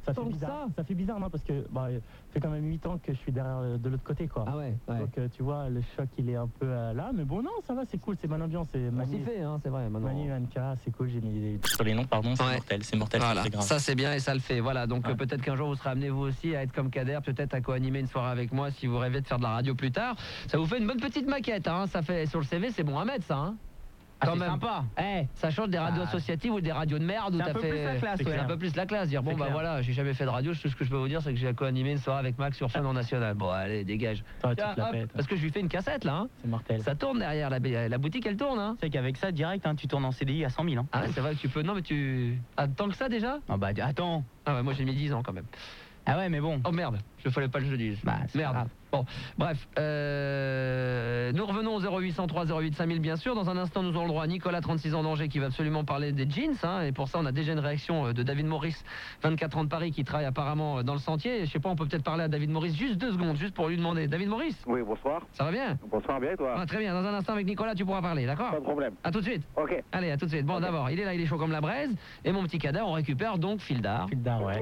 Ça fait bizarre. Ça fait bizarre, non, parce que ça fait quand même 8 ans que je suis derrière de l'autre côté, quoi. Ah ouais. Donc tu vois, le choc il est un peu là, mais bon non, ça va, c'est cool, c'est bonne ambiance. C'est Manu, fait, hein, c'est vrai. Maintenant. Manu, Anka, c'est cool. J'ai mis sur les noms, pardon, c'est mortel, voilà. c'est grave. Ça c'est bien et ça le fait. Voilà, donc peut-être qu'un jour vous serez amené vous aussi à être comme Kader, peut-être à co-animer une soirée avec moi si vous rêvez de faire de la radio plus tard. Ça vous fait une bonne petite maquette, hein. Ça fait sur le CV, c'est bon à mettre ça, hein. Quand même. Sympa. Ça change des radios associatives ou des radios de merde où t'as fait. Plus la classe, c'est un peu plus la classe. Dire voilà, j'ai jamais fait de radio. Tout ce que je peux vous dire, c'est que j'ai co-animé une soirée avec Max sur Fun en National. Bon, allez, dégage. Tiens, parce que je lui fais une cassette là. Hein. C'est mortel. Ça tourne derrière la boutique, elle tourne. Hein. C'est qu'avec ça, direct, tu tournes en CDI à 100 000. Hein. Ah, c'est vrai que tu peux. Non, mais tu. Ah, tant que ça déjà. Ah bah attends. Ah ouais, moi j'ai mis 10 ans quand même. Ah ouais, mais bon. Oh merde, je fallait pas que je le dise. Merde. Bon, bref, nous revenons au 0803 08 5000 bien sûr. Dans un instant, nous aurons le droit à Nicolas, 36 ans d'Angers, qui va absolument parler des jeans. Hein, et pour ça, on a déjà une réaction de David Maurice, 24 ans de Paris, qui travaille apparemment dans le sentier. Je sais pas, on peut peut-être parler à David Maurice juste 2 secondes, juste pour lui demander. David Maurice ? Oui, bonsoir. Ça va bien ? Bonsoir, bien et toi ? Très bien, dans un instant avec Nicolas, tu pourras parler, d'accord ? Pas de problème. À tout de suite. Ok. Allez, à tout de suite. Bon, d'abord, il est là, il est chaud comme la braise. Et mon petit Kader, on récupère donc Fildar. Fildar, ouais.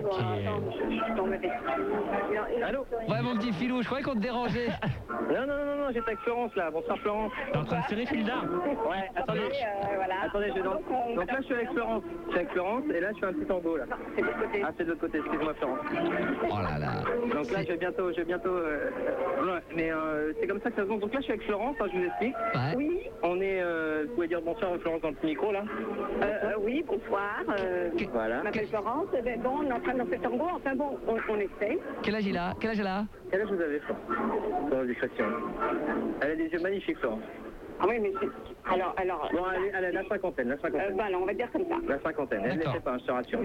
Allô ? Ouais, mon petit filou, je croyais qu'on te dérangeait. Non, j'étais avec Florence là. Bonsoir Florence. T'es en train de serrer Fildar ? Ouais, attendez. Attendez, donc là je suis avec Florence. Je suis avec Florence et là je fais un petit tango là. C'est de l'autre côté. Ah, c'est de l'autre côté, excuse-moi Florence. Oh là là. Donc là je vais bientôt. Mais c'est comme ça que ça se passe. Donc là je suis avec Florence, je vous explique. Ouais. Oui, On est. Vous pouvez dire bonsoir Florence dans le petit micro là. oui, bonsoir. Voilà. Je m'appelle Florence. Ben bon, on est en train de danser le tango. Enfin bon, on essaie. Quel âge il a ? Quel âge vous avez Florence ? Sans discrétion. Elle a des yeux magnifiques Florence. Ah oui, mais c'est... Alors... Bon, elle a la cinquantaine. Voilà, on va dire comme ça. La cinquantaine, elle ne D'accord. sait pas, je te rassure.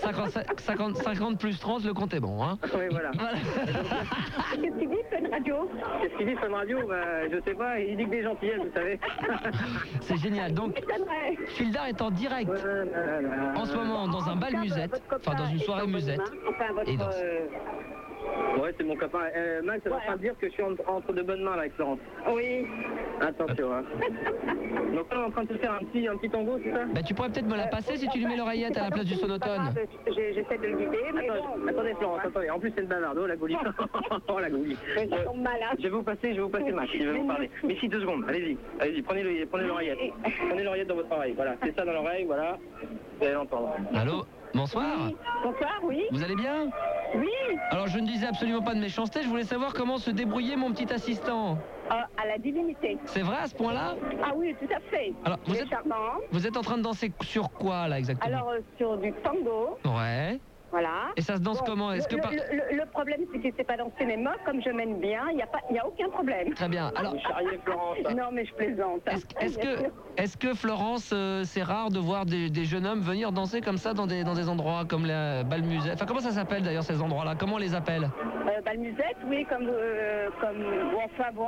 50 plus 30, le compte est bon, hein. Oui, voilà. Qu'est-ce qu'il dit, Fun Radio ? Qu'est-ce qu'il dit, Fun Radio ? Je sais pas, il dit que des gentillesses, vous savez. C'est génial. Donc, Fildar est en direct en ce moment dans un bal musette, enfin dans une soirée musette. Et danse. Ouais, c'est mon copain. Max, elle est en train de dire que je suis entre de bonnes mains là avec Florence. Oui. Attention, hein. Donc là, on est en train de se faire un petit tango, c'est ça ? Bah, tu pourrais peut-être me la passer si tu lui mets l'oreillette à la place du sonotone. J'essaie de le guider, mais Attendez Florence, attendez. En plus, c'est une bavarde. Oh, la goulie. Oh, la goulie. Ça tombe mal, hein. Je vais vous passer Max, il va vous parler. Mais si, 2 secondes, allez-y, prenez l'oreillette. Prenez l'oreillette dans votre oreille, voilà. C'est ça dans l'oreille, voilà. Vous allez l'entendre. Allô ? Bonsoir. Bonsoir, oui. Vous allez bien ? Oui. Alors, je ne disais absolument pas de méchanceté, je voulais savoir comment se débrouillait mon petit assistant. À la divinité. C'est vrai à ce point-là ? Ah oui, tout à fait. Alors, charmant. Vous êtes en train de danser sur quoi, là, exactement ? Alors, sur du tango. Ouais. Voilà. Et ça se danse comment ? Est-ce que le problème, c'est que je sais pas danser, mais moi, comme je mène bien, il y a aucun problème. Très bien. Alors, vous charriez Florence. Non, mais je plaisante. Est-ce que Florence, c'est rare de voir des jeunes hommes venir danser comme ça dans des endroits comme la bal musette ? Enfin, comment ça s'appelle d'ailleurs ces endroits-là ? Comment on les appelle ? Bal musette, oui, comme enfin bon,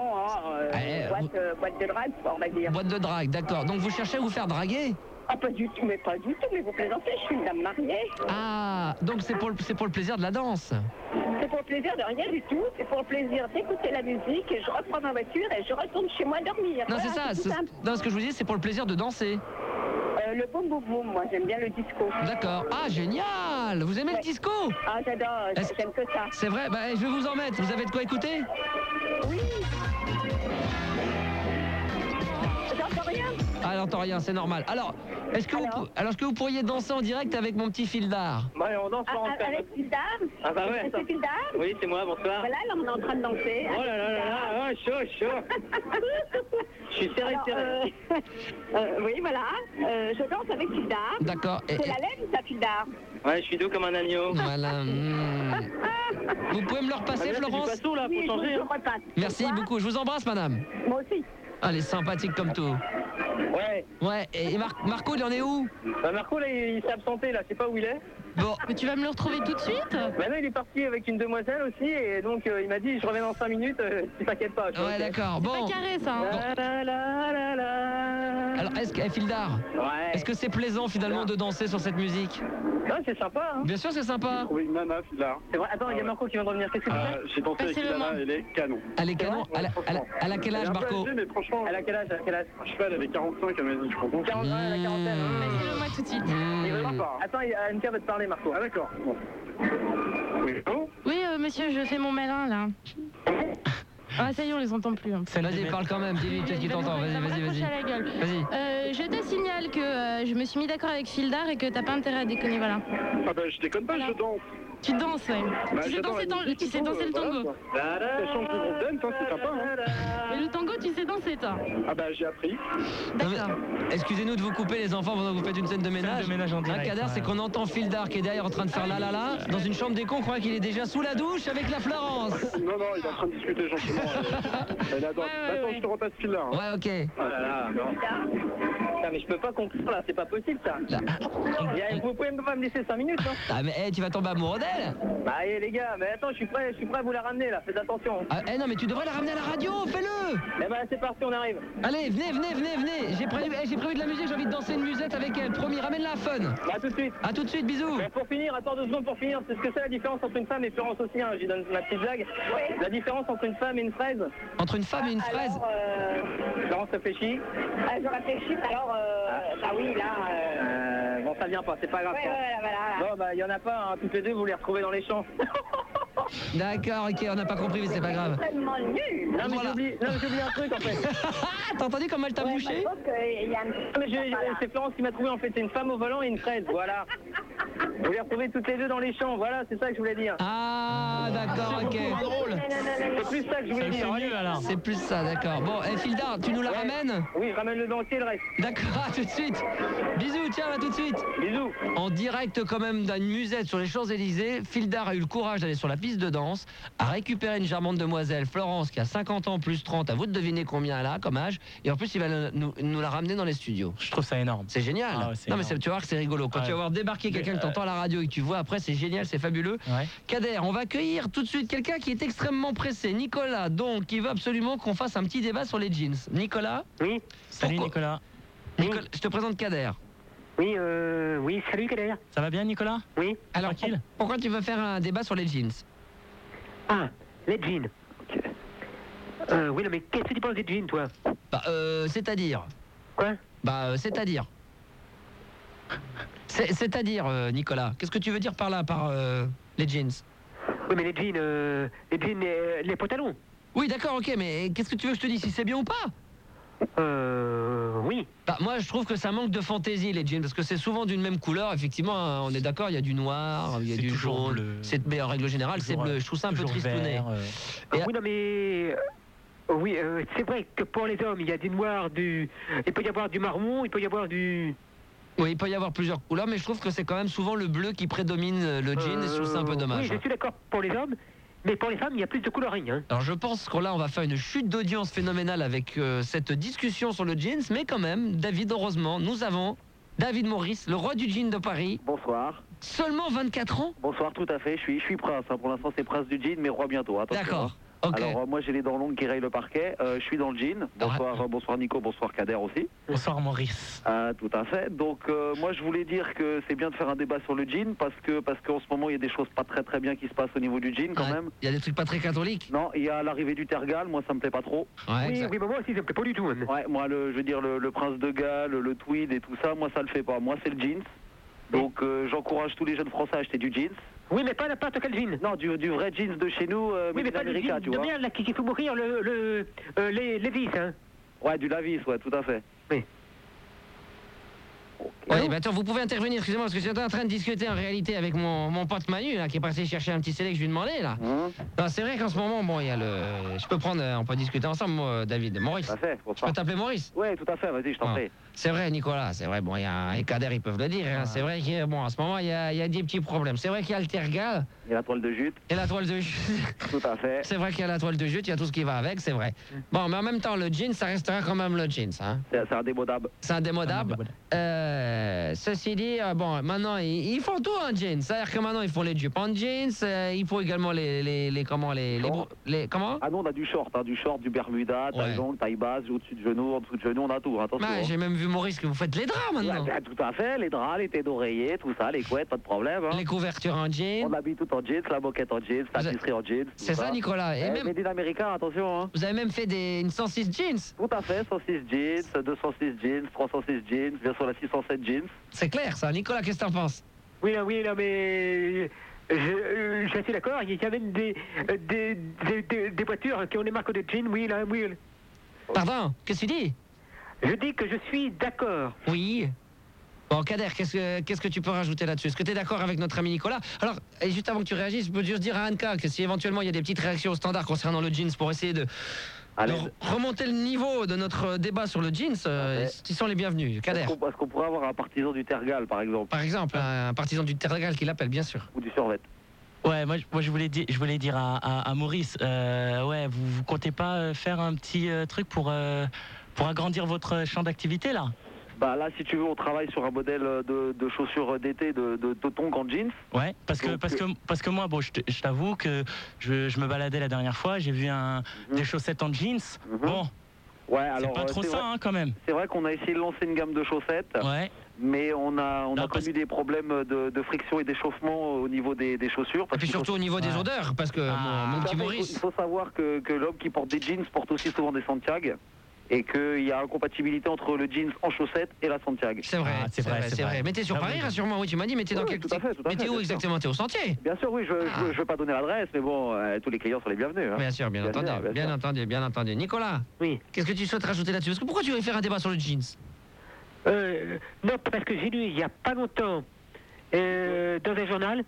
boîte de drague, on va dire. Boîte de drague, d'accord. Donc vous cherchez à vous faire draguer ? Ah, pas du tout, mais vous plaisantez, je suis une dame mariée. Ah, donc c'est pour le plaisir de la danse. C'est pour le plaisir de rien du tout, c'est pour le plaisir d'écouter la musique, et je reprends ma voiture et je retourne chez moi dormir. Non, voilà, c'est ça, ce que je vous dis, c'est pour le plaisir de danser. Le boum boum boum, moi j'aime bien le disco. D'accord. Ah, génial. Vous aimez le disco ? Ah, j'adore, j'aime que ça. C'est vrai, je vais vous en mettre, vous avez de quoi écouter ? Oui. J'entends rien. Ah, elle n'entend rien, c'est normal. Alors, est-ce que vous pourriez danser en direct avec mon petit Fildar ? Ouais, on danse en avec Fildar. Ah bah ouais. C'est Fildar. Oui, c'est moi, bonsoir. Voilà, là on est en train de danser. Oh là là là là, chaud. Je suis serré. Oui, voilà. Je danse avec Fildar. D'accord. C'est la laine, ça, Fildar. Ouais, je suis doux comme un agneau. Voilà. Vous pouvez me le repasser, Florence ? Je suis pas sourd là, pour changer. Je repasse. Merci beaucoup, je vous embrasse, madame. Moi aussi. Elle est sympathique comme tout. Ouais, et Marco, il en est où ? Marco, là, il s'est absenté, là, je sais pas où il est. Bon. Mais tu vas me le retrouver tout de suite ? Bah non, il est parti avec une demoiselle aussi, et donc il m'a dit, je reviens dans 5 minutes, tu t'inquiètes pas. Ouais, d'accord, bon. C'est pas carré, ça. Alors, Fildar, est-ce que c'est plaisant, finalement, de danser sur cette musique ? Non, c'est sympa, hein. Bien sûr, c'est sympa. Oui, Nana, Fildar. C'est vrai. Attends, il y a Marco qui vient de revenir. Qu'est-ce que tu fais ? J'ai dansé avec Nana, elle est canon. Elle est canon. Elle a quel âge, Marco ? Mais franchement, elle a quel âge ? Je sais pas, elle avait 45, elle m'a dit, je comprends. 40 ans, elle a 40 ans. Moi tout de suite. Attends, Anka va te parler, Marco. Ah d'accord. Bon. monsieur, je fais mon malin, là. Ah, ça y est, on les entend plus. Hein. Vas-y, parle quand même, dis-lui, qu'est-ce qu'il t'entend. Vas-y. Vas-y. Je te signale que je me suis mis d'accord avec Fildar et que t'as pas intérêt à déconner, voilà. Ah bah je déconne pas, je danse. Tu danses, ouais. Bah, tu sais danser le tango. Ça chante le groupe dance, c'est sympa. Hein. Mais le tango, tu sais danser, toi. Ah bah j'ai appris. D'accord. Excusez-nous de vous couper les enfants pendant que vous faites une scène de ménage. En direct. Un cadre, c'est qu'on entend Fildar qui est derrière en train de faire la dans une chambre d'écho, on croit qu'il est déjà sous la douche avec la Florence. Non, il est en train de discuter gentiment. Elle adore. Attends, je te repasse fil là. Hein. Ouais, ok. Oh là là, non. Putain, mais je peux pas conclure là, c'est pas possible ça. Vous pouvez pas me laisser 5 minutes, hein. Ah mais tu vas tomber amoureux d'elle. Bah allez les gars, mais attends, je suis prêt à vous la ramener là, faites attention. Ah, non mais tu devrais la ramener à la radio, fais-le. Eh ben c'est parti, on arrive. Allez, venez. J'ai prévu de la musique, j'ai envie de danser une musette avec elle. Promis, ramène-la à fun. Bah à tout de suite. À tout de suite, bisous. Mais pour finir, attends 2 secondes pour finir, c'est ce que c'est la différence entre une femme et Florence aussi, hein, j'y donne ma petite blague. La différence entre une femme et une fraise. Entre une femme et une fraise. Florence réfléchit. Je réfléchis, alors, bah oui, là... Bon, ça vient pas, c'est pas grave. Voilà. Bon, bah, il y en a pas, hein, toutes les deux, vous les retrouvez dans les champs. D'accord, ok, on n'a pas compris, mais c'est pas grave. Tellement nul. Non, mais j'ai oublié un truc, en fait. T'as entendu comment elle t'a bouché? C'est Florence qui m'a trouvé, en fait, c'est une femme au volant et une fraise, voilà. Vous les retrouvez toutes les deux dans les champs, voilà, c'est ça que je voulais dire. Ah, d'accord, ok. C'est plus ça que je voulais dire. C'est plus ça, d'accord. Bon, Fildar, tu nous la ramènes? Oui, ramène le dentier, le reste. D'accord, à tout de suite. Bisous, tiens, à tout de suite. Bisous. En direct quand même d'une musette sur les Champs-Élysées, Fildar a eu le courage d'aller sur la piste de danse, a récupéré une charmante demoiselle, Florence, qui a 50 ans plus 30, à vous de deviner combien elle a comme âge, et en plus il va nous la ramener dans les studios. Je trouve ça énorme. C'est génial. Ah ouais, non mais tu vas voir que c'est rigolo. Quand tu vas voir débarquer quelqu'un que t'entends à la radio et que tu vois après, c'est génial, c'est fabuleux. Ouais. Kader, on va accueillir tout de suite quelqu'un qui est extrêmement pressé, Nicolas, donc qui veut absolument qu'on fasse un petit débat sur les jeans. Nicolas? Oui. Salut Nicolas. Je te présente Kader. Oui, salut Kader. Ça va bien Nicolas? Oui. Alors, tranquille. pourquoi tu veux faire un débat sur les jeans? Ah, les jeans. Oui, non, mais qu'est-ce que tu penses des jeans, toi? Bah, c'est-à-dire. Quoi? Bah, c'est-à-dire. C'est-à-dire, Nicolas. Qu'est-ce que tu veux dire par là, par les jeans? Oui, mais les jeans, les pantalons. Oui, d'accord, ok, mais qu'est-ce que tu veux que je te dise, si c'est bien ou pas? Oui. Bah, moi, je trouve que ça manque de fantaisie, les jeans, parce que c'est souvent d'une même couleur. Effectivement, hein, on est d'accord, il y a du noir, il y a du jaune. Mais en règle générale, c'est bleu. Je trouve ça un peu tristouné. Oui, non, mais... oui, c'est vrai que pour les hommes, il y a du noir, il peut y avoir du marron, il peut y avoir du... Oui, il peut y avoir plusieurs couleurs, mais je trouve que c'est quand même souvent le bleu qui prédomine le jean, et je trouve ça un peu dommage. Oui, je suis d'accord pour les hommes, mais pour les femmes, il y a plus de coloring. Hein. Alors je pense qu'on on va faire une chute d'audience phénoménale avec cette discussion sur le jeans, mais quand même, David, heureusement, nous avons David Maurice, le roi du jean de Paris. Bonsoir. Seulement 24 ans? Bonsoir, tout à fait. Je suis prince. Hein. Pour l'instant, c'est prince du jean, mais roi bientôt. Attention. D'accord. Okay. Alors moi j'ai les dents longues qui rayent le parquet, je suis dans le jean. Bonsoir, bonsoir Nico, bonsoir Kader aussi. Bonsoir Maurice. Tout à fait. Donc moi je voulais dire que c'est bien de faire un débat sur le jean parce qu'en ce moment il y a des choses pas très bien qui se passent au niveau du jean quand même. Il y a des trucs pas très catholiques. Non, il y a l'arrivée du Tergal, moi ça me plaît pas trop. Ouais, oui, mais moi aussi ça me plaît pas du tout. Hein. Ouais, moi je veux dire le prince de Galles, le tweed et tout ça, moi ça le fait pas. Moi c'est le jeans. Donc j'encourage tous les jeunes Français à acheter du jeans. Oui, mais pas n'importe quel jean. Non, du vrai jeans de chez nous, oui, mais pas du jean tu vois. De merde, là, qui fait mourir les vis, hein. Ouais, du Lavis, ouais, tout à fait. Oui. Oui, bah attends, vous pouvez intervenir, excusez-moi, parce que j'étais en train de discuter en réalité avec mon pote Manu, là, qui est passé chercher un petit CD que je lui demandais, là. Non, c'est vrai qu'en ce moment, bon, il y a le... Je peux prendre, on peut discuter ensemble, moi, David. Maurice. Tout à fait. Je peux t'appeler Maurice? Oui, tout à fait, vas-y, je t'en prie. C'est vrai, Nicolas, c'est vrai, bon, il y a... Et Kader, ils peuvent le dire, hein, c'est vrai que, bon, en ce moment, il y a des petits problèmes. C'est vrai qu'il y a le Tergal. Il y a la toile de jute. Et la toile de jute. Tout à fait. C'est vrai qu'il y a la toile de jute, il y a tout ce qui va avec, c'est vrai. Bon, mais en même temps, le jean, ça restera quand même le jeans, hein. C'est indémodable. C'est indémodable. Ceci dit, bon, maintenant, ils font tout en jeans. C'est-à-dire que maintenant, ils font les jupes en jeans, il faut également comment? Ah non, on a du short, du bermuda, taille longue, taille basse, au-dessus de genou, en dessous de genou, on a tout, attention. Bah, j'ai même vu Maurice que vous faites les draps maintenant. Ouais, tout à fait, les draps, les têtes d'oreiller, tout ça, les couettes, pas de problème. Hein. Les couvertures en jeans. On habille tout en jeans, la moquette en jeans, la tapisserie en jeans. C'est ça, Nicolas. Et même... Made in America, attention. Hein. Vous avez même fait une 106 jeans. Tout à fait, 106 jeans, 206 jeans, 306 jeans, bien sûr la 607 jeans. C'est clair ça. Nicolas, qu'est-ce que t'en penses? Oui, non, mais... Je suis d'accord, il y a même des voitures qui ont des marques de jeans, oui, là, oui. Pardon, qu'est-ce que tu dis? Je dis que je suis d'accord. Oui. Bon, Kader, qu'est-ce que tu peux rajouter là-dessus? Est-ce que tu es d'accord avec notre ami Nicolas? Alors, et juste avant que tu réagisses, je peux juste dire à Anka que si éventuellement il y a des petites réactions au standard concernant le jeans pour essayer de remonter le niveau de notre débat sur le jeans, ils sont les bienvenus. Kader. Est-ce qu'on pourrait avoir un partisan du Tergal, par exemple? Par exemple, un partisan du Tergal qui l'appelle, bien sûr. Ou du Survette. Ouais, moi je voulais dire à Maurice, ouais, vous comptez pas faire un petit truc pour agrandir votre champ d'activité là? Bah là, si tu veux, on travaille sur un modèle de chaussures d'été de tongs en jeans. Ouais, parce que moi, bon, je t'avoue que je me baladais la dernière fois, j'ai vu des chaussettes en jeans. Bon, ouais, alors c'est pas trop ça, hein, quand même. C'est vrai qu'on a essayé de lancer une gamme de chaussettes. Ouais. Mais on a connu des problèmes de friction et d'échauffement au niveau des chaussures. Et puis surtout au niveau des odeurs, parce que mon petit Maurice... Il faut savoir que l'homme qui porte des jeans porte aussi souvent des Santiago. Et qu'il y a incompatibilité entre le jeans en chaussettes et la Santiago. C'est vrai, c'est vrai. Mais t'es sur Paris, rassure-moi, oui, tu m'as dit, mais t'es dans quel... Mais t'es où exactement? T'es au Sentier? Bien sûr, oui, je veux pas donner l'adresse, mais bon, tous les clients sont les bienvenus. Hein. Bien sûr, bien entendu. Nicolas, oui. Qu'est-ce que tu souhaites rajouter là-dessus? Parce que pourquoi tu veux faire un débat sur le jeans? Non, parce que j'ai lu il y a pas longtemps dans un journal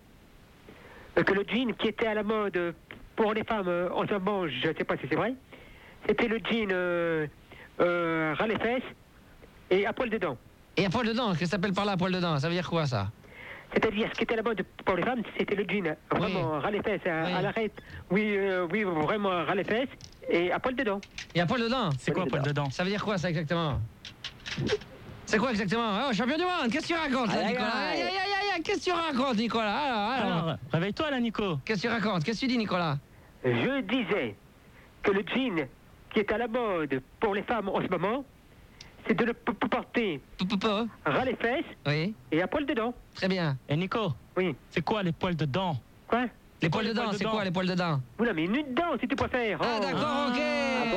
que le jean qui était à la mode pour les femmes en ce moment, je ne sais pas si c'est vrai, c'était le jean ras les fesses et à poil dedans. Et à poil dedans, qu'est-ce que ça s'appelle par là à poil dedans? Ça veut dire quoi ça? C'est-à-dire, ce qui était à la mode pour les femmes, c'était le jean vraiment ras les fesses, à l'arrêt, oui, vraiment ras les fesses et à poil dedans. Et à poil dedans? C'est quoi à poil dedans? Ça veut dire quoi ça exactement? C'est quoi exactement? Oh, champion du monde, qu'est-ce que tu racontes là, Nicolas? Aïe, qu'est-ce que tu racontes, Nicolas? Alors, réveille-toi là, Nico. Qu'est-ce que tu racontes? Qu'est-ce que tu dis, Nicolas? Je disais que le jean qui est à la mode pour les femmes en ce moment, c'est de le porter ras les fesses et à poil dedans. Très bien. Et Nico? Oui. C'est quoi les poils dedans? Quoi? Les poils dedans, c'est quoi les poils dedans? Oula, mais nu dedans si tu préfères. Ah d'accord, ok.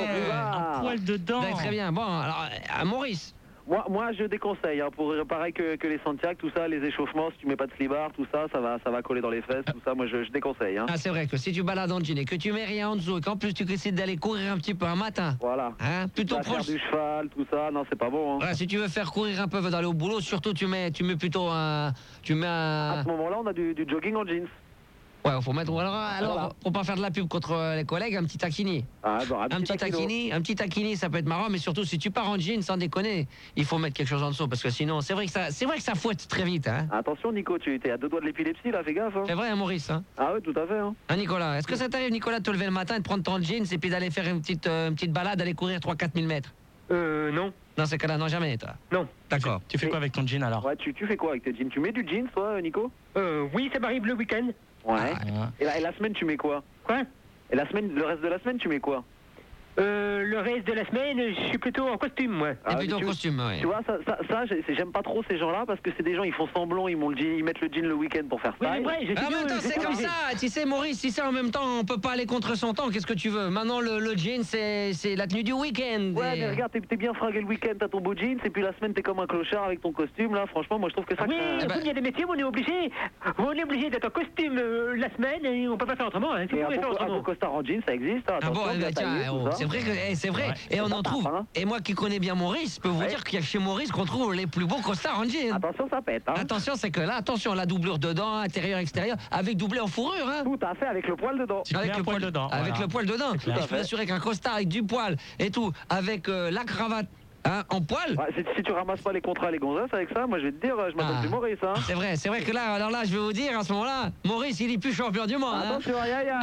Un poil dedans. Très bien, bon, alors, à Maurice. Moi, je déconseille, hein, pour pareil que les Santiago, tout ça, les échauffements, si tu mets pas de slibard, tout ça, ça va coller dans les fesses, tout ça, moi je déconseille. Hein. Ah, c'est vrai que si tu balades en jean et que tu mets rien en dessous et qu'en plus tu décides d'aller courir un petit peu un matin. Voilà. Hein, plutôt proche. Faire du cheval, tout ça, non, c'est pas bon. Hein. Voilà, si tu veux faire courir un peu d'aller au boulot, surtout tu mets plutôt un. À ce moment-là, on a du jogging en jeans. Ouais, faut mettre. Alors, pour pas faire de la pub contre les collègues, un petit taquini. Ah, bon, un petit taquini, ça peut être marrant, mais surtout si tu pars en jean, sans déconner, il faut mettre quelque chose en dessous, parce que sinon, c'est vrai que ça fouette très vite. Hein. Attention, Nico, tu étais à 2 doigts de l'épilepsie, là, fais gaffe. Hein. C'est vrai, hein, Maurice. Hein. Ah oui, tout à fait. Hein. Nicolas, est-ce que ça t'arrive, Nicolas, de te lever le matin et de prendre ton jeans et puis d'aller faire une petite balade, d'aller courir 3-4 000 mètres? Non. Dans ces cas-là, non, jamais, toi. Non. D'accord. Tu fais quoi avec ton jean alors? Ouais, tu fais quoi avec tes jeans? Tu mets du jeans, toi, Nico? Oui, ça m'arrive le week-end. Ouais. Et la semaine, tu mets quoi? Quoi? Et le reste de la semaine, tu mets quoi? Le reste de la semaine, je suis plutôt en costume, moi. Ah, plutôt en costume, ouais. Tu vois, ça j'aime pas trop ces gens-là parce que c'est des gens, ils font semblant, ils mettent le jean le week-end pour faire ça. Oui, mais vrai, en même temps, c'est comme ça. Tu sais, Maurice, si c'est en même temps, on peut pas aller contre son temps. Qu'est-ce que tu veux? Maintenant, le jean, c'est la tenue du week-end. Ouais, mais regarde, t'es bien fringué le week-end, t'as ton beau jeans, et puis la semaine, t'es comme un clochard avec ton costume, là. Franchement, moi, je trouve que ça... Oui, il y a des métiers où on est obligé d'être en costume la semaine, et on peut pas faire autrement. Hein. Un beau costard en jeans, ça existe. Hein. Ah bon, c'est vrai que... C'est vrai. Ouais. Et on en trouve. Hein. Et moi qui connais bien Maurice, je peux vous dire qu'il y a chez Maurice qu'on trouve les plus beaux costards en jean. Attention, ça pète. Hein. Attention, c'est que là, attention, la doublure dedans, intérieur, extérieur, avec doublé en fourrure. Hein. Tout à fait, avec le poil dedans. Avec le poil dedans. Avec le poil dedans. Je peux assurer qu'un costard avec du poil et tout, avec la cravate. Hein, en poil. Ouais, si tu ramasses pas les contrats, les gonzesses avec ça, moi je vais te dire, je m'appelle plus Maurice. Hein. C'est vrai que là, alors là, je vais vous dire, à ce moment-là, Maurice, il est plus champion du monde. Attention,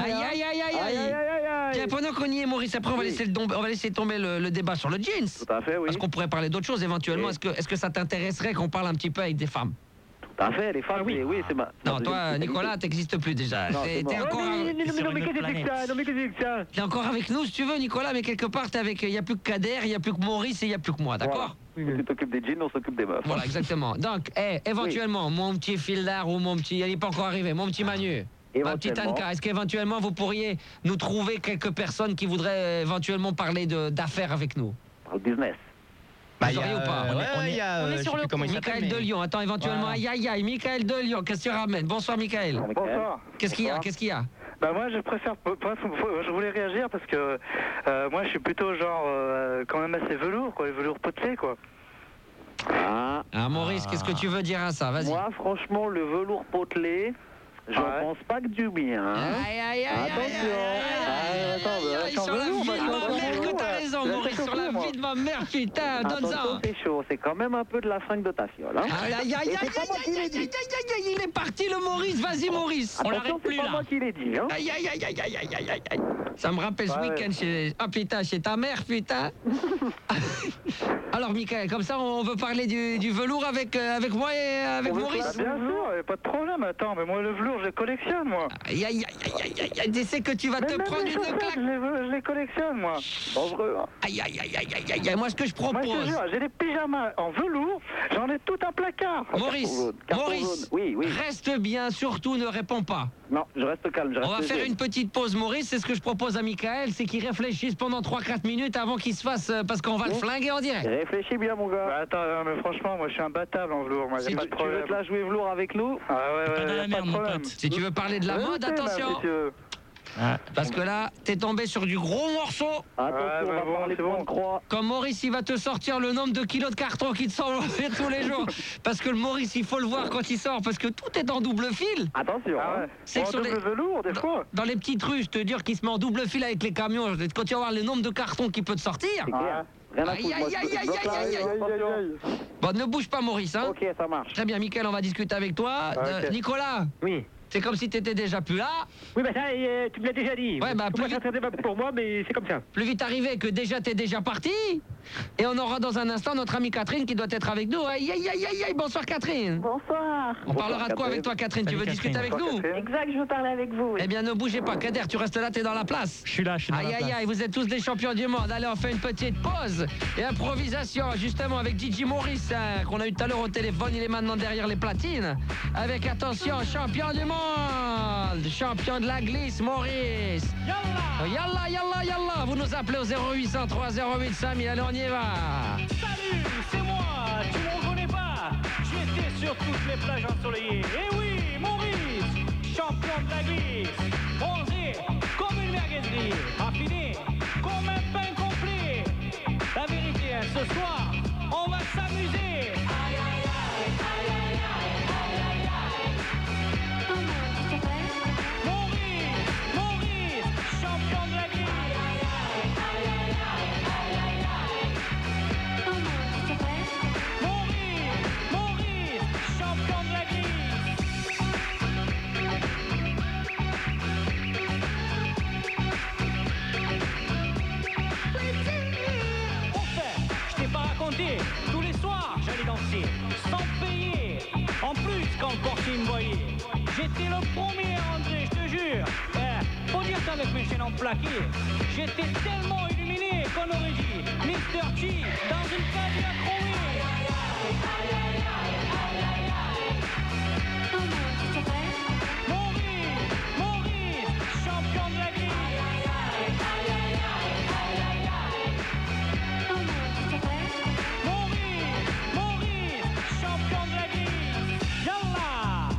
aïe. Tiens, pendant qu'on y est, Maurice, après, on va laisser tomber le débat sur le jeans. Tout à fait, oui. Parce qu'on pourrait parler d'autres choses éventuellement. Oui. Est-ce que ça t'intéresserait qu'on parle un petit peu avec des femmes? Tout à fait, les femmes, oui, c'est ma... Non, toi, Nicolas, t'existes plus déjà. T'es encore... Non, mais qu'est-ce que ça? T'es encore avec nous, si tu veux, Nicolas, mais quelque part, t'es avec... Il n'y a plus que Kader, il n'y a plus que Maurice et il n'y a plus que moi, d'accord? Voilà. Tu t'occupes des jeans, on s'occupe des meufs. Voilà, exactement. Donc, éventuellement, mon petit Fildar ou mon petit... Il n'est pas encore arrivé, mon petit Manu. Ma petite Anka, est-ce qu'éventuellement, vous pourriez nous trouver quelques personnes qui voudraient éventuellement parler d'affaires avec nous? Par le business. Vous auriez ou pas? On est sur le coup. Michael de Lyon, attends, éventuellement, aïe, Michael de Lyon, qu'est-ce que tu ramènes? Bonsoir, Michael. Bonsoir. Qu'est-ce qu'il y a? Bah moi je préfère, je voulais réagir parce que moi je suis plutôt genre quand même assez velours quoi, les velours potelés quoi. Ah Maurice, qu'est-ce que tu veux dire à ça? Vas-y. Moi franchement le velours potelé, j'en pense pas que du bien. Aïe, sur la vie de ma mère que t'as raison, Maurice, sur la vie de ma mère, putain, donne-en. C'est chaud, c'est quand même un peu de la fringue de ta fiole. Aïe, il est parti le Maurice, vas-y Maurice. On l'arrête plus là. C'est pas moi qui l'ai dit. Aïe. Ça me rappelle ce week-end chez ta mère, putain. Alors Michael, comme ça on veut parler du velours avec moi et avec Maurice. Bien sûr, pas de problème, attends, mais moi le velours je les collectionne moi. Aïe, tu sais que tu vas te prendre une claque. Je les collectionne moi. Aïe, moi ce que je propose. Moi je te jure, j'ai des pyjamas en velours, j'en ai tout un placard. Maurice, oui. Reste bien, surtout ne réponds pas. Non, je reste calme. On va faire une petite pause, Maurice. C'est ce que je propose à Michael, c'est qu'il réfléchisse pendant 3-4 minutes avant qu'il se fasse, parce qu'on va le flinguer en direct. Réfléchis bien, mon gars. Bah, attends, mais franchement, moi je suis imbattable en velours. Moi, Si pas de Tu problème. veux te la jouer velours avec nous? Ah ouais, Pas dans la pas merde, de mon problème. pote. Si tu veux parler de la mode, attention. Parce que là, t'es tombé sur du gros morceau. Attention, on va parler de bonne croix. Comme Maurice, il va te sortir le nombre de kilos de carton qui te sort tous les jours. Parce que le Maurice, il faut le voir quand il sort, parce que tout est en double fil. Attention. C'est que sur les velours, des fois. Dans les petites rues, je te dis qu'il se met en double fil avec les camions. Quand tu vas voir le nombre de cartons qu'il peut te sortir. Aïe. Bon, ne bouge pas, Maurice. Hein. Ok, ça marche. Très bien, Mickaël, on va discuter avec toi. Okay. Nicolas. Oui. C'est comme si t'étais déjà plus là. Oui, bah ça, tu me l'as déjà dit. Ouais, bah, Moi, ça serait pas pour moi, mais c'est comme ça. Plus vite arrivé que déjà t'es déjà parti. Et on aura dans un instant notre amie Catherine qui doit être avec nous. Aïe. Bonsoir Catherine. Bonsoir. On parlera de quoi avec toi Catherine? Tu veux discuter avec nous? Exact, je veux parler avec vous. Eh bien ne bougez pas, Kader, tu restes là, t'es dans la place. Je suis là dans la place. Aïe, vous êtes tous des champions du monde. Allez, on fait une petite pause et improvisation justement avec DJ Maurice qu'on a eu tout à l'heure au téléphone. Il est maintenant derrière les platines. Avec attention, champion du monde, champion de la glisse, Maurice. Yallah. Vous nous appelez au 0803 08 5000. Allez, on y va. Salut, c'est moi. Tu me reconnais pas? J'étais sur toutes les plages ensoleillées. Eh oui, Maurice, champion de la glisse. Bronzé comme une merguezerie. Affiné comme un pain complet. La vérité, ce soir, on va s'amuser. Maurice, champion de la glisse. Maurice, champion de la glisse. Enfin, je t'ai pas raconté, tous les soirs j'allais danser, sans payer. En plus, quand le portier me voyait, j'étais le premier à rentrer, je te jure. Faut dire qu'avec mes chaînes en plaqué, j'étais tellement illuminé qu'on aurait dit Mr. T dans une Cadillac chromée. Maurice, champion de la glisse. Maurice, champion de la glisse. Yallah.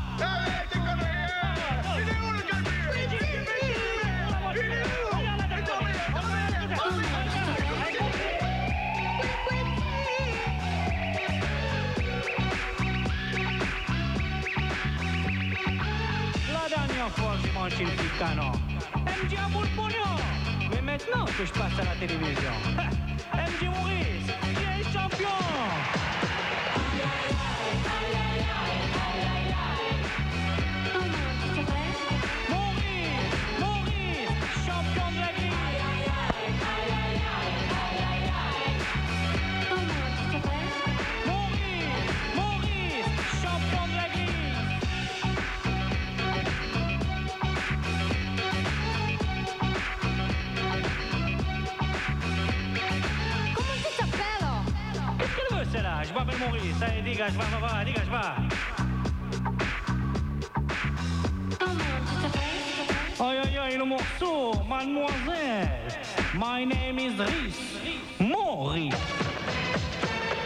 La dernière fois que j'ai mangé le petit canon, elle me dit un bout de pognon. Mais maintenant que je passe à la télévision, elle me dit Maurice, tu es champion. Maurice, champion de la glisse. Maurice, champion de la glisse. Qu'est-ce qu'elle veut celle-là? Je m'appelle Maurice, allez dégage, va, dégage, va. Aïe, le morceau, mademoiselle. My name is Rhys. Maurice.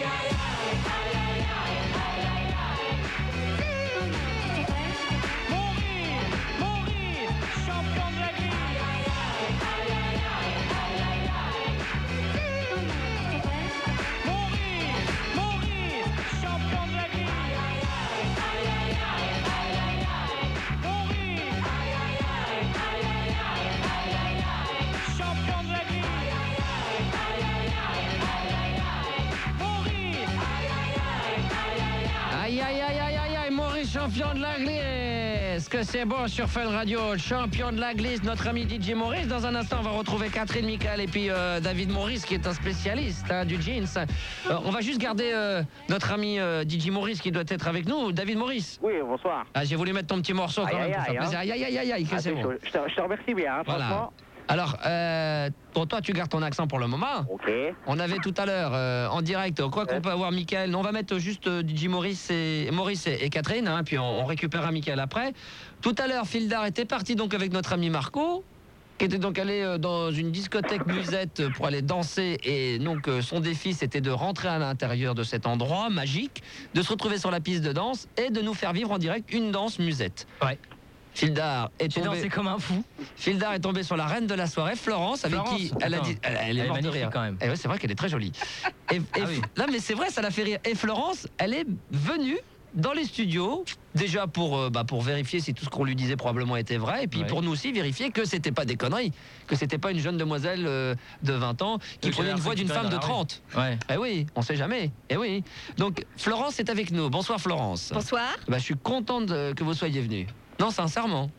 Champion de la glisse, que c'est bon sur Fun Radio, champion de la glisse, notre ami DJ Maurice. Dans un instant, on va retrouver Catherine, Michael et puis David Maurice qui est un spécialiste du jeans. On va juste garder notre ami DJ Maurice qui doit être avec nous. David Maurice. Oui, bonsoir. Ah, j'ai voulu mettre ton petit morceau quand même pour faire plaisir. Aïe, aïe, aïe, aïe, que c'est bon. Je te remercie bien, hein, voilà. Franchement. Alors, pour toi, tu gardes ton accent pour le moment. Ok. On avait tout à l'heure en direct, quoi qu'on peut avoir Michael. On va mettre juste DJ Maurice et Catherine, hein, puis on récupérera Michael après. Tout à l'heure, Fildar était parti donc avec notre ami Marco, qui était donc allé dans une discothèque musette pour aller danser. Et donc, son défi, c'était de rentrer à l'intérieur de cet endroit magique, de se retrouver sur la piste de danse et de nous faire vivre en direct une danse musette. Ouais. Fildar est tombé. C'est comme un fou. Fildar est tombé sur la reine de la soirée, Florence, avec qui elle a dit. Elle est morte de rire quand même. Et ouais, c'est vrai qu'elle est très jolie. Oui. Là, mais c'est vrai, ça l'a fait rire. Et Florence, elle est venue dans les studios, déjà pour vérifier si tout ce qu'on lui disait probablement était vrai, et puis pour nous aussi vérifier que c'était pas des conneries, que c'était pas une jeune demoiselle de 20 ans qui prenait une voix d'une femme de 30. Ouais. Eh oui, on sait jamais. Eh oui. Donc Florence est avec nous. Bonsoir Florence. Bonsoir. Je suis contente que vous soyez venue. Non, sincèrement.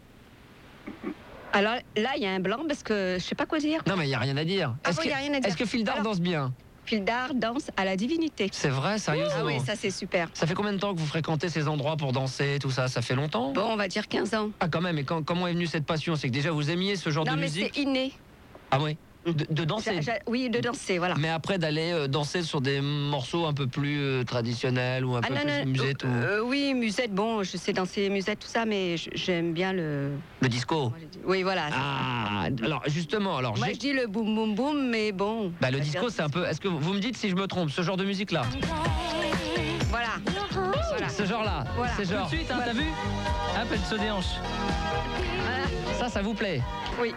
Alors là, il y a un blanc parce que je sais pas quoi dire. Non, mais il n'y a rien à dire. Est-ce que Fildar danse bien? Fildar danse à la divinité. C'est vrai, sérieusement? Ah oui, ça c'est super. Ça fait combien de temps que vous fréquentez ces endroits pour danser, tout ça? Ça fait longtemps? Bon, on va dire 15 ans. Ah quand même, et comment est venue cette passion? C'est que déjà vous aimiez ce genre de musique? Non, mais c'est inné. Ah oui? De danser? Oui, de danser, voilà. Mais après d'aller danser sur des morceaux un peu plus traditionnels ou un peu plus musette oui, musette, bon, je sais danser musette, tout ça, mais j'aime bien le disco? Oui, voilà. Ah, alors justement, moi je dis le boum boum boum, mais bon... Bah le disco, c'est un peu... Est-ce que vous me dites si je me trompe, ce genre de musique-là? Voilà. Ce genre-là, voilà. C'est genre... Tout de suite, hein, t'as vu? Hop, elle se déhanche. Voilà. Ça vous plaît? Oui.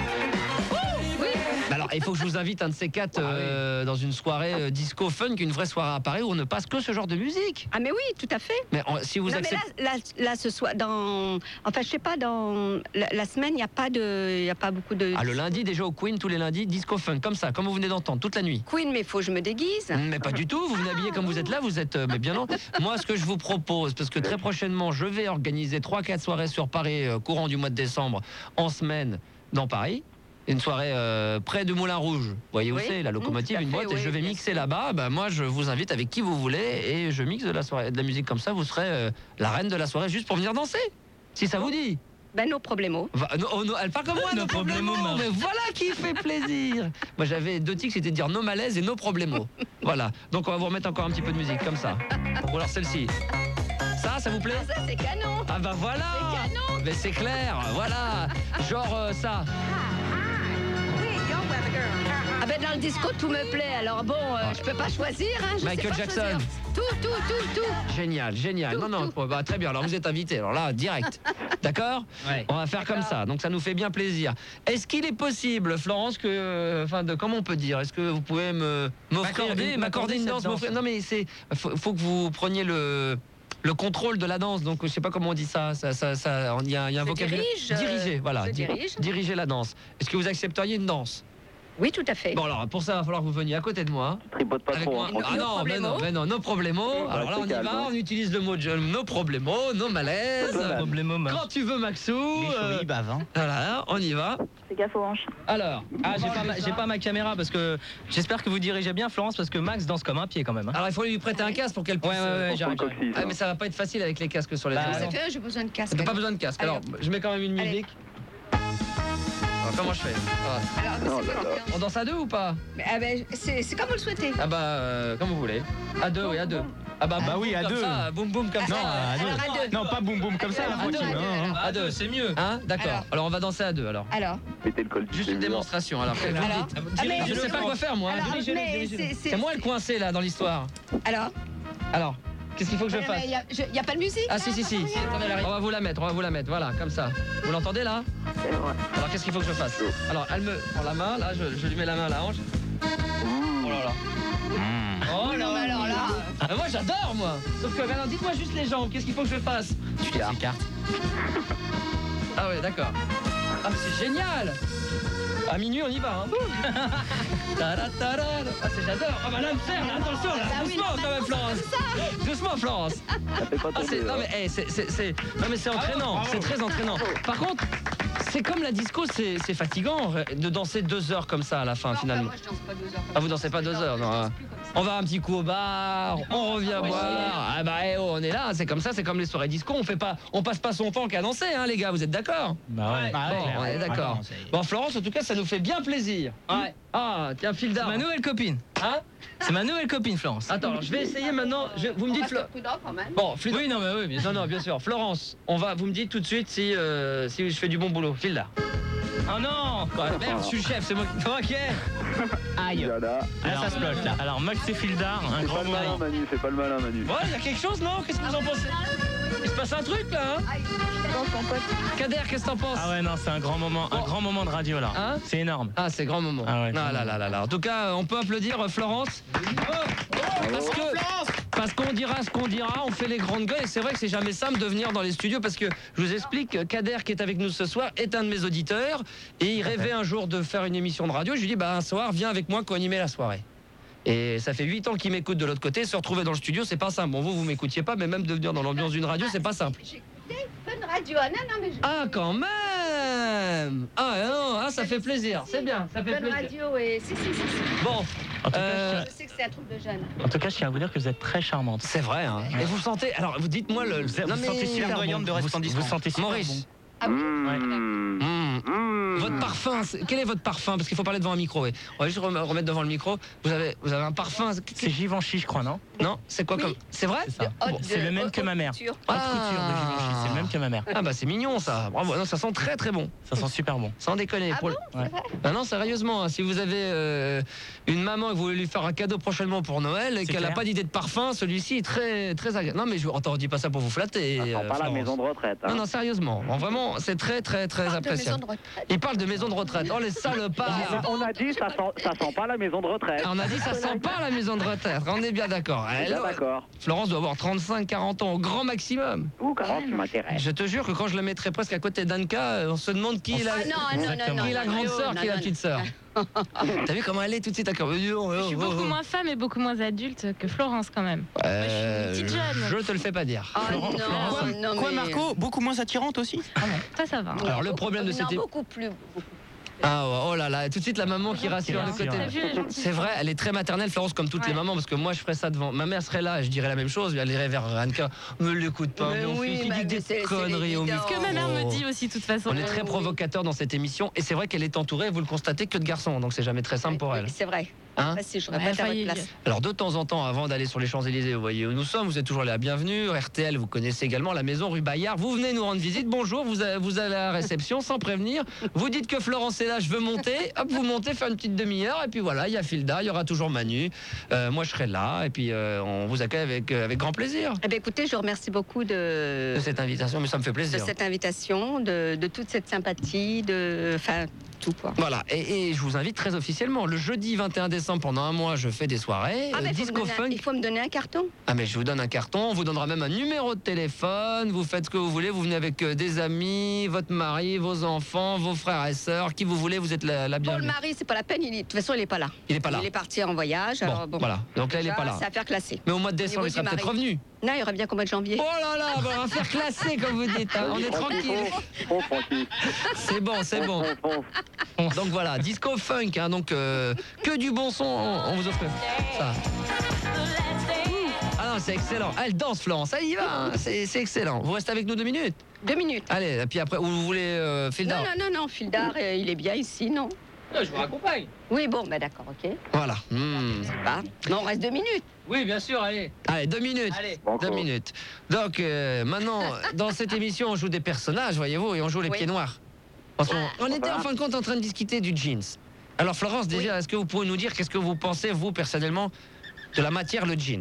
Alors, il faut que je vous invite un de ces quatre dans une soirée disco funk, une vraie soirée à Paris où on ne passe que ce genre de musique. Ah mais oui, tout à fait. Mais si vous acceptez... mais là, ce soir, enfin, je sais pas, dans la semaine, il n'y a pas beaucoup de... Ah, le lundi, déjà au Queen, tous les lundis, disco funk, comme ça, comme vous venez d'entendre, toute la nuit. Queen, mais il faut que je me déguise. Mais pas du tout, vous venez habiller comme vous êtes là, vous êtes mais bien non. Moi, ce que je vous propose, parce que très prochainement, je vais organiser 3-4 soirées sur Paris, courant du mois de décembre, en semaine, dans Paris. Une soirée près de Moulin Rouge. Vous voyez où c'est, la locomotive, une boîte, et je vais mixer là-bas. Moi, je vous invite avec qui vous voulez et je mixe de la musique comme ça. Vous serez la reine de la soirée juste pour venir danser, si ça vous dit. Ben, nos problèmes. Elle parle comme moi, nos problèmes. Mais voilà qui fait plaisir. Moi, j'avais 2 tics, c'était de dire nos malaises et nos problèmes. Voilà. Donc, on va vous remettre encore un petit peu de musique comme ça. Ou alors celle-ci. Ça vous plaît? Ah, ça, c'est canon. Ah bah voilà. C'est canon. Mais c'est clair, voilà. Genre ça. Ah ben dans le disco tout me plaît, alors bon, je peux pas choisir, hein, Michael Jackson. Tout. Génial. Très bien, alors vous êtes invité, alors là, direct. D'accord? On va faire comme ça, donc ça nous fait bien plaisir. Est-ce qu'il est possible, Florence, comment on peut dire? Est-ce que vous pouvez m'accorder une danse? Non mais faut que vous preniez le contrôle de la danse, donc je sais pas comment on dit ça. Il y a un vocabulaire. Diriger, voilà. Diriger la danse. Est-ce que vous accepteriez une danse? Oui, tout à fait. Bon, alors, pour ça, il va falloir que vous veniez à côté de moi. Tripote pas trop. Ah non, mais non, nos problèmes. Alors là, on y va, on utilise le mot nos problèmes, nos malaises. Quand tu veux, Maxou. Les bavent, hein. Voilà, on y va. Fais gaffe aux hanches. Alors. J'ai pas ma caméra parce que j'espère que vous dirigez bien, Florence, parce que Max danse comme un pied quand même. Hein. Alors, il faut lui prêter un casque pour qu'elle puisse. Ouais, j'arrive. Mais ça va pas être facile avec les casques sur les Ça fait, j'ai besoin de casque. T'as pas besoin de casque. Alors, je mets quand même une musique. Alors, comment je fais? On danse à 2 ou pas? C'est comme vous le souhaitez. Ah bah, comme vous voulez. À 2, oui, à 2. Ah bah oui, à 2. Boum boum comme ça. Non, à 2. Non, pas boum boum comme ça. À 2, c'est mieux. Hein? D'accord. Alors on va danser à 2 alors. Mettez le col. Juste une démonstration. Alors, vous me dites. Je sais pas quoi faire moi. C'est moi le coincé là dans l'histoire. Alors, qu'est-ce qu'il faut que je fasse? Il n'y a pas de musique? Ah si. On va vous la mettre, voilà, comme ça. Vous l'entendez là? Alors qu'est-ce qu'il faut que je fasse? Alors elle me prend la main, là, je lui mets la main à la hanche. Oh là là. Oh là là. Alors là. Moi j'adore moi. Sauf que maintenant dites-moi juste les jambes, qu'est-ce qu'il faut que je fasse? Tu les écartes. Ah ouais, d'accord. Ah mais c'est génial. À minuit on y va hein. Ah j'adore. Ah bah là me faire là, attention là. Doucement quand même Florence. Doucement Florence. Non mais c'est entraînant, c'est très entraînant. Par contre, c'est comme la disco, c'est fatigant de danser 2 heures comme ça à la fin finalement. Moi je danse pas 2 heures. Ah vous dansez pas 2 heures non. On va un petit coup au bar, on revient boire. Ah bah on est là, c'est comme ça, c'est comme les soirées disco, on passe pas son temps qu'à danser hein les gars, vous êtes d'accord? Bah ouais. Bon, on est d'accord. Bon Florence en tout cas ça nous fait bien plaisir. Ouais. Ah tiens fil d'art. C'est ma nouvelle copine. Hein? C'est ma nouvelle copine Florence. Attends, alors, je vais essayer maintenant, vous me dites quand même. Bon, oui non mais oui bien sûr. Non bien sûr. Florence, vous me dites tout de suite si je fais du bon boulot. Fil d'art. Oh non! Merde, je suis le chef, c'est moi qui... Ok. Aïe. Alors, ça se bloque là. Alors Max et Fildar, un grand moment. Fais pas le malin Manu. Ouais, il y a quelque chose non? Qu'est-ce que vous en pensez? Il se passe un truc là hein? Kader, qu'est-ce que t'en penses? Ah ouais non, c'est un grand moment de radio là. Hein? C'est énorme. Ah c'est grand moment. Ah ouais. Là. En tout cas, on peut applaudir Florence. Parce qu'on dira ce qu'on dira, on fait les grandes gueules et c'est vrai que c'est jamais simple de venir dans les studios parce que je vous explique, Kader qui est avec nous ce soir est un de mes auditeurs et il rêvait un jour de faire une émission de radio. Je lui dis un soir viens avec moi co-animer la soirée. Et ça fait 8 ans qu'il m'écoute de l'autre côté, se retrouver dans le studio c'est pas simple. Bon vous m'écoutiez pas mais même de venir dans l'ambiance d'une radio c'est pas simple. Fun Radio, mais Ah quand même. Ça fait plaisir, c'est bien, ça fait Fun plaisir. Radio et si. Bon. Je sais que c'est un truc de jeune. En tout cas, je tiens à vous dire que vous êtes très charmante. C'est vrai, hein. Et vous sentez... Alors, vous dites-moi le... Vous sentez super bon. de resplendissement. Vous sentez super Maurice. bon. Ah oui. Votre parfum, quel est votre parfum? Parce qu'il faut parler devant un micro, oui. On va juste remettre devant le micro. Vous avez un parfum. C'est Givenchy, je crois, non? Non, c'est quoi comme... C'est vrai? C'est le même que ma mère. Haute couture de Givenchy, c'est le même que ma mère. Ah bah c'est mignon ça. Bravo, non, ça sent très très bon. Ça sent super bon. Sans déconner. Ah bon, c'est vrai? Ah non, sérieusement, hein, si vous avez une maman et que vous voulez lui faire un cadeau prochainement pour Noël et qu'elle n'a pas d'idée de parfum, celui-ci est très très agréable. Non mais on dit pas ça pour vous flatter. Ça sent pas la maison de retraite. Hein. Non, sérieusement. Vraiment, c'est très très très appréciable. Il parle de maison de retraite. Oh les salopards. On a dit ça sent pas la maison de retraite. On a dit ça sent pas la maison de retraite. On est bien d'accord. D'accord. Florence doit avoir 35-40 ans au grand maximum. Tu m'intéresses. Je te jure que quand je la mettrais presque à côté d'Anka, on se demande qui est la grande sœur, qui est la petite sœur. T'as vu comment elle est tout de suite à cœur? Je suis beaucoup moins femme et beaucoup moins adulte que Florence quand même. Moi, je suis une petite jeune. Je te le fais pas dire. Quoi Marco? Beaucoup moins attirante aussi? Ah non, ça va. Alors le problème de cette... beaucoup plus. Oh là là, tout de suite la maman qui rassure le côté. C'est vrai, elle est très maternelle Florence comme toutes les mamans parce que moi je ferais ça devant. Ma mère serait là, je dirais la même chose, elle irait vers Anka. Ne l'écoute pas, mon fils, il dit des conneries au micro. C'est ce que ma mère me dit aussi de toute façon. On est très provocateur dans cette émission et c'est vrai qu'elle est entourée, vous le constatez, que de garçons, donc c'est jamais très simple pour elle. C'est vrai. Hein? Si je répète à votre place. Alors de temps en temps, avant d'aller sur les Champs-Élysées, vous voyez où nous sommes, vous êtes toujours la bienvenue. RTL, vous connaissez également la maison rue Bayard. Vous venez nous rendre visite, bonjour, vous allez à la réception sans prévenir. Vous dites que Florence est là, je veux monter. Hop, vous montez, faire une petite demi-heure et puis voilà, il y a Filda, il y aura toujours Manu. Moi je serai là et puis on vous accueille avec grand plaisir. Eh bien, écoutez, je vous remercie beaucoup de cette invitation, mais ça me fait plaisir. De cette invitation, de toute cette sympathie, tout quoi. Voilà, et je vous invite très officiellement. Le jeudi 21 décembre, pendant un mois, je fais des soirées. Disco Funk. Il faut me donner un carton. Ah mais je vous donne un carton, on vous donnera même un numéro de téléphone, vous faites ce que vous voulez, vous venez avec des amis, votre mari, vos enfants, vos frères et sœurs, qui vous voulez, vous êtes la bienvenue. Pour le mari, c'est pas la peine, de toute façon il est pas là. Il est pas là. Il est parti en voyage. Alors, voilà, donc là il est pas là. C'est affaire classée. Mais au mois de décembre, il sera peut-être revenu. Non, il y aura bien qu'au mois de janvier. Oh là là, on va faire classer comme vous dites, hein. On est tranquille. C'est bon, c'est bon. Donc voilà, disco funk, hein, donc que du bon son, on vous offre ça. Ah non, Non, c'est excellent. Elle danse, Florence, ça y va, hein. C'est excellent. Vous restez avec nous 2 minutes? 2 minutes. Allez, et puis après, vous voulez Fildar? Non, Fildar, il est bien ici, non? Non, je vous raccompagne. Oui, bon, d'accord, ok. Voilà. Je sais pas. Non, on reste 2 minutes. Oui, bien sûr, allez. Allez, 2 minutes. Allez. 2 minutes. Donc, maintenant, dans cette émission, on joue des personnages, voyez-vous, et on joue les pieds noirs. Parce qu'on était en fin de compte en train de discuter du jeans. Alors, Florence, déjà, est-ce que vous pouvez nous dire qu'est-ce que vous pensez, vous, personnellement, de la matière, le jeans?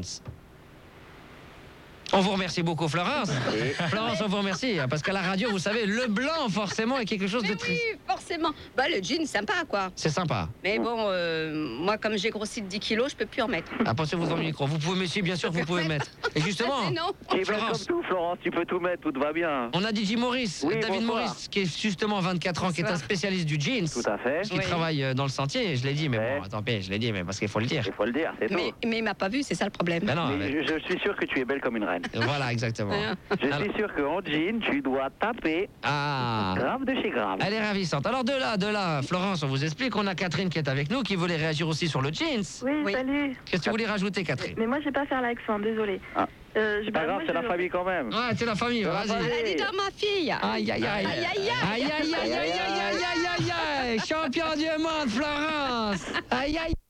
On vous remercie beaucoup, Florence. Florence, on vous remercie, parce qu'à la radio, vous savez, le blanc, forcément, est quelque chose de très... Oui, forcément. Bah, le jean, sympa, quoi. C'est sympa. Mais bon, moi, comme j'ai grossi de 10 kilos, je peux plus en mettre. Pensez-vous dans le micro. Vous pouvez, monsieur, bien sûr, vous pouvez mettre. Et justement, Tu es belle comme tout, Florence, tu peux tout mettre, tout va bien. on a DJ Maurice, Oui, David bonsoir. Maurice, qui est justement 24 ans, qui est un spécialiste du jeans. Tout à fait. Qui travaille dans le sentier, je l'ai dit, mais bon, tant pis, je l'ai dit, mais parce qu'il faut le dire. Il faut le dire, c'est tout. Mais il m'a pas vu, c'est ça le problème. Ben non, Mais je suis sûr que tu es belle comme une reine. Voilà, exactement. Je suis sûr qu'en jean, tu dois taper grave de chez grave. Elle est ravissante. Alors de là, Florence, on vous explique, on a Catherine qui est avec nous, qui voulait réagir aussi sur le jeans. Oui, salut. Qu'est-ce que tu voulais rajouter, Catherine? Mais moi, je vais pas faire l'accent, désolé. C'est pas grave, c'est la famille quand même. Ouais, c'est la famille, vas-y. Elle a dit dans ma fille. Aïe, aïe, aïe. Aïe, aïe, aïe. Aïe, aïe, aïe, aïe, aïe, aïe, aïe, aïe, aïe. Champion du monde, Florence. Aïe, aïe.